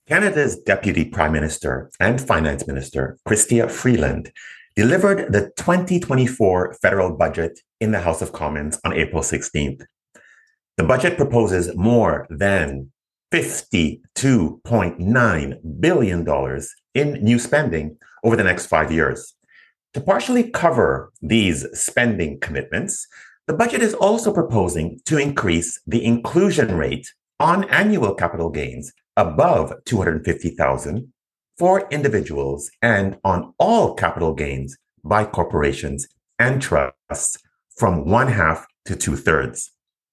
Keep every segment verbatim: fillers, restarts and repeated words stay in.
Canada's Deputy Prime Minister and Finance Minister, Chrystia Freeland, delivered the twenty twenty-four federal budget in the House of Commons on April sixteenth. The budget proposes more than fifty-two point nine billion dollars in new spending over the next five years. To partially cover these spending commitments, the budget is also proposing to increase the inclusion rate on annual capital gains above two hundred fifty thousand dollars for individuals and on all capital gains by corporations and trusts from one half to two thirds.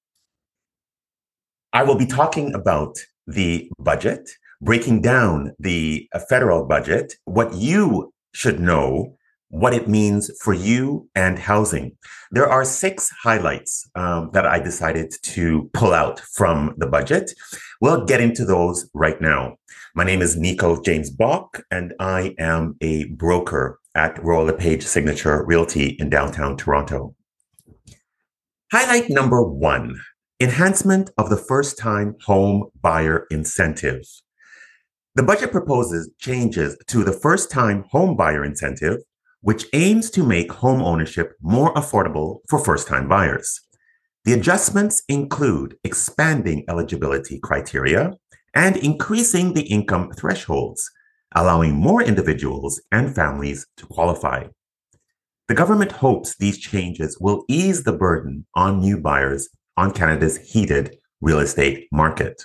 I will be talking about the budget, breaking down the federal budget, what you should know, what it means for you and housing. There are six highlights um, that I decided to pull out from the budget. We'll get into those right now. My name is Nico James Bach, and I am a broker at Royal LePage Signature Realty in downtown Toronto. Highlight number one, enhancement of the first-time home buyer incentive. The budget proposes changes to the first-time home buyer incentive, which aims to make home ownership more affordable for first-time buyers. The adjustments include expanding eligibility criteria and increasing the income thresholds, allowing more individuals and families to qualify. The government hopes these changes will ease the burden on new buyers on Canada's heated real estate market.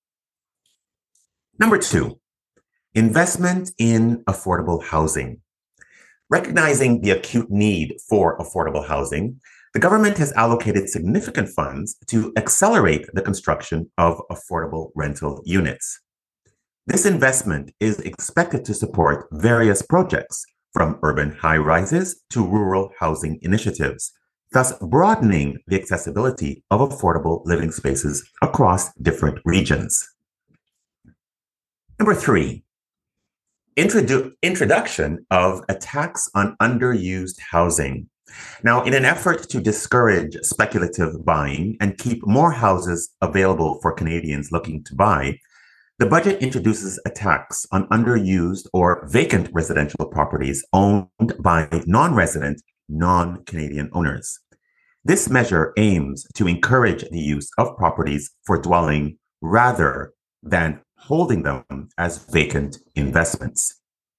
Number two, investment in affordable housing. Recognizing the acute need for affordable housing, the government has allocated significant funds to accelerate the construction of affordable rental units. This investment is expected to support various projects, from urban high-rises to rural housing initiatives, thus broadening the accessibility of affordable living spaces across different regions. Number three, Introdu- introduction of a tax on underused housing. Now, in an effort to discourage speculative buying and keep more houses available for Canadians looking to buy, the budget introduces a tax on underused or vacant residential properties owned by non-resident, non-Canadian owners. This measure aims to encourage the use of properties for dwelling rather than holding them as vacant investments.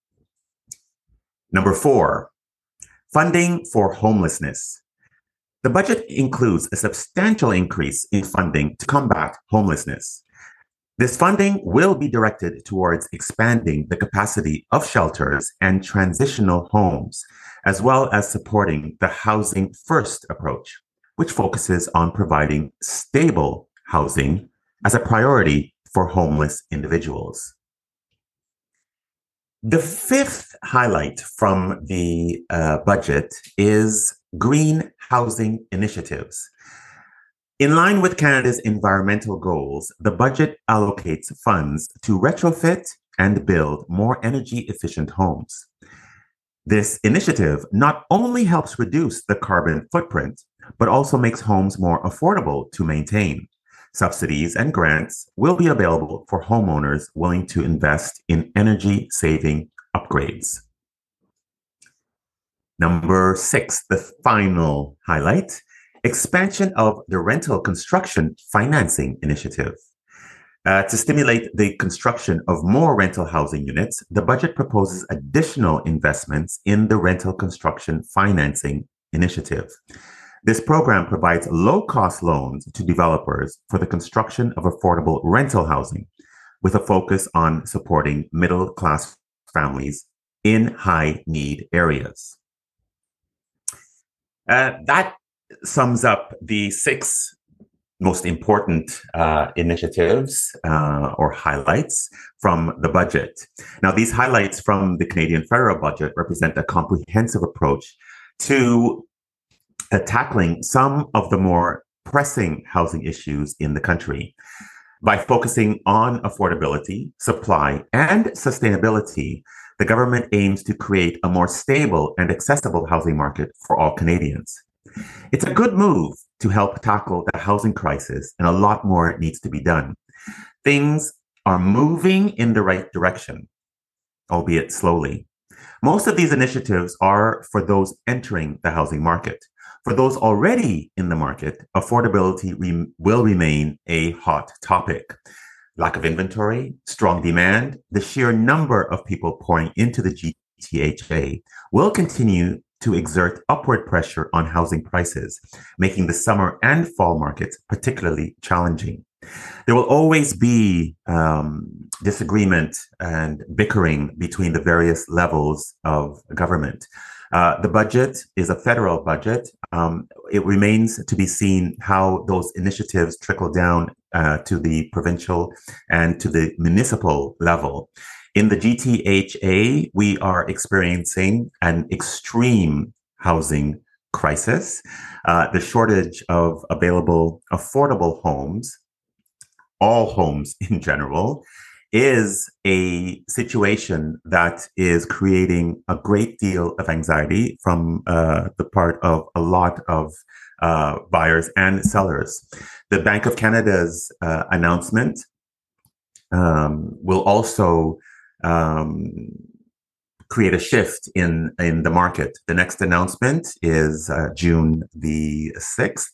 Number four, funding for homelessness. The budget includes a substantial increase in funding to combat homelessness. This funding will be directed towards expanding the capacity of shelters and transitional homes, as well as supporting the Housing First approach, which focuses on providing stable housing as a priority for homeless individuals. The fifth highlight from the uh, budget is green housing initiatives. In line with Canada's environmental goals, the budget allocates funds to retrofit and build more energy-efficient homes. This initiative not only helps reduce the carbon footprint, but also makes homes more affordable to maintain. Subsidies and grants will be available for homeowners willing to invest in energy-saving upgrades. Number six, the final highlight, expansion of the rental construction financing initiative. Uh, to stimulate the construction of more rental housing units, the budget proposes additional investments in the rental construction financing initiative. This program provides low-cost loans to developers for the construction of affordable rental housing, with a focus on supporting middle-class families in high-need areas. Uh, that sums up the six most important uh, initiatives uh, or highlights from the budget. Now, these highlights from the Canadian federal budget represent a comprehensive approach to Uh, tackling some of the more pressing housing issues in the country. By focusing on affordability, supply, and sustainability, the government aims to create a more stable and accessible housing market for all Canadians. It's a good move to help tackle the housing crisis, and a lot more needs to be done. Things are moving in the right direction, albeit slowly. Most of these initiatives are for those entering the housing market. For those already in the market, affordability re- will remain a hot topic. Lack of inventory, strong demand, the sheer number of people pouring into the G T H A will continue to exert upward pressure on housing prices, making the summer and fall markets particularly challenging. There will always be um, disagreement and bickering between the various levels of government. Uh, the budget is a federal budget. Um, it remains to be seen how those initiatives trickle down uh, to the provincial and to the municipal level. In the G T H A, we are experiencing an extreme housing crisis. Uh, the shortage of available affordable homes, all homes in general, is a situation that is creating a great deal of anxiety from uh, the part of a lot of uh, buyers and sellers. The Bank of Canada's uh, announcement um, will also um, create a shift in, in the market. The next announcement is uh, June the sixth,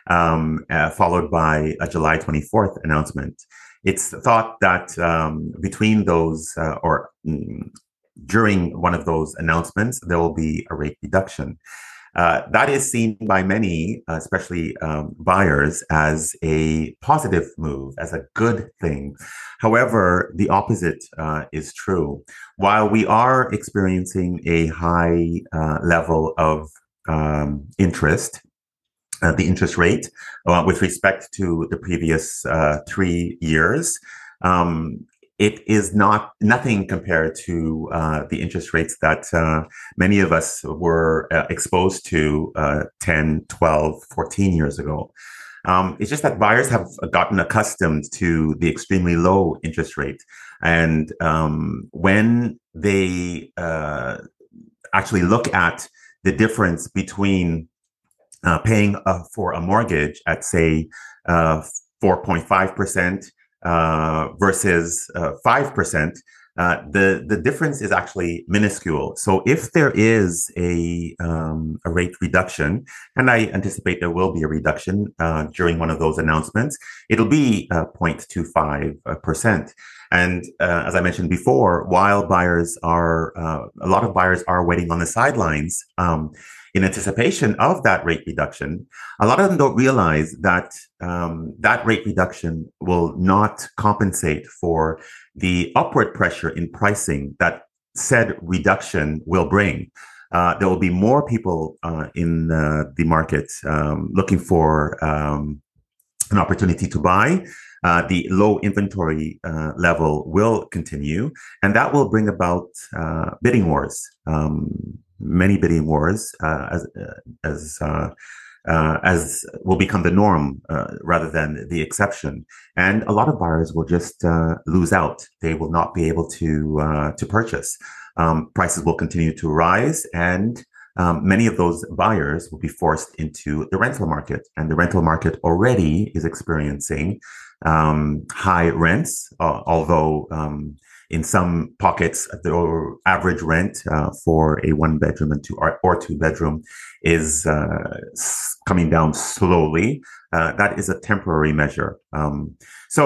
um, uh, followed by a July twenty-fourth announcement. It's thought that um, between those uh, or mm, during one of those announcements, there will be a rate reduction. Uh, that is seen by many, uh, especially um, buyers, as a positive move, as a good thing. However, the opposite uh, is true. While we are experiencing a high uh, level of um, interest, Uh, the interest rate uh, with respect to the previous uh, three years. Um, it is not nothing compared to uh, the interest rates that uh, many of us were uh, exposed to uh, ten, twelve, fourteen years ago. Um, it's just that buyers have gotten accustomed to the extremely low interest rate. And um, when they uh, actually look at the difference between Uh, paying uh, for a mortgage at, say, uh, four point five percent uh, versus uh, five percent, uh, the, the difference is actually minuscule. So if there is a, um, a rate reduction, and I anticipate there will be a reduction uh, during one of those announcements, it'll be uh, zero point two five percent. And uh, as I mentioned before, while buyers are, uh, a lot of buyers are waiting on the sidelines, um, in anticipation of that rate reduction, a lot of them don't realize that um, that rate reduction will not compensate for the upward pressure in pricing that said reduction will bring. Uh, there will be more people uh, in uh, the market um, looking for um, an opportunity to buy. Uh, the low inventory uh, level will continue, and that will bring about uh, bidding wars. Um, many bidding wars uh, as as uh, uh, as will become the norm uh, rather than the exception, and a lot of buyers will just uh, lose out. They will not be able to uh, to purchase. Um, prices will continue to rise, and um, many of those buyers will be forced into the rental market, and the rental market already is experiencing um, high rents, uh, although um, in some pockets, the average rent uh, for a one bedroom and two or, or two bedroom is uh, coming down slowly. Uh, that is a temporary measure. Um, so,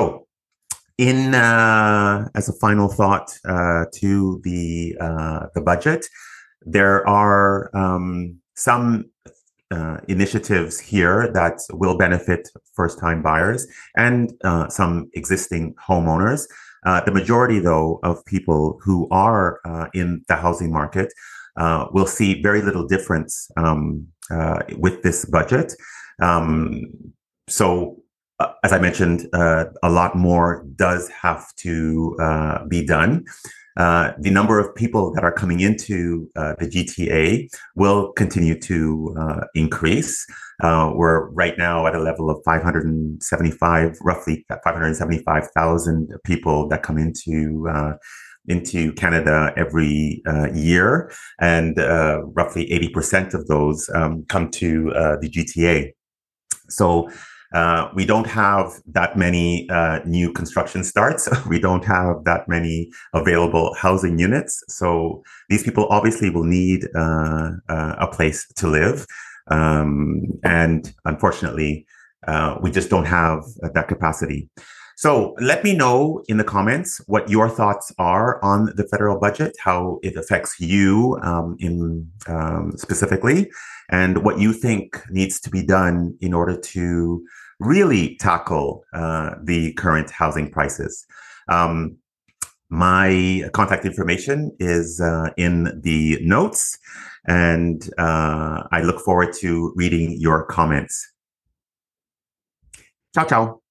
in uh, as a final thought uh, to the uh, the budget, there are um, some uh, initiatives here that will benefit first-time buyers and uh, some existing homeowners. Uh, the majority, though, of people who are uh, in the housing market uh, will see very little difference um, uh, with this budget. Um, so, uh, as I mentioned, uh, a lot more does have to uh, be done. Uh, the number of people that are coming into uh, the G T A will continue to uh, increase. Uh, we're right now at a level of five hundred seventy-five, roughly five hundred seventy-five thousand people that come into uh, into Canada every uh, year, and uh, roughly eighty percent of those um, come to uh, the G T A. So Uh, we don't have that many uh, new construction starts. We don't have that many available housing units. So these people obviously will need uh, uh, a place to live. Um, and unfortunately, uh, we just don't have that capacity. So let me know in the comments what your thoughts are on the federal budget, how it affects you um, in um, specifically, and what you think needs to be done in order to really tackle uh, the current housing prices. Um, my contact information is uh, in the notes, and uh, I look forward to reading your comments. Ciao, ciao.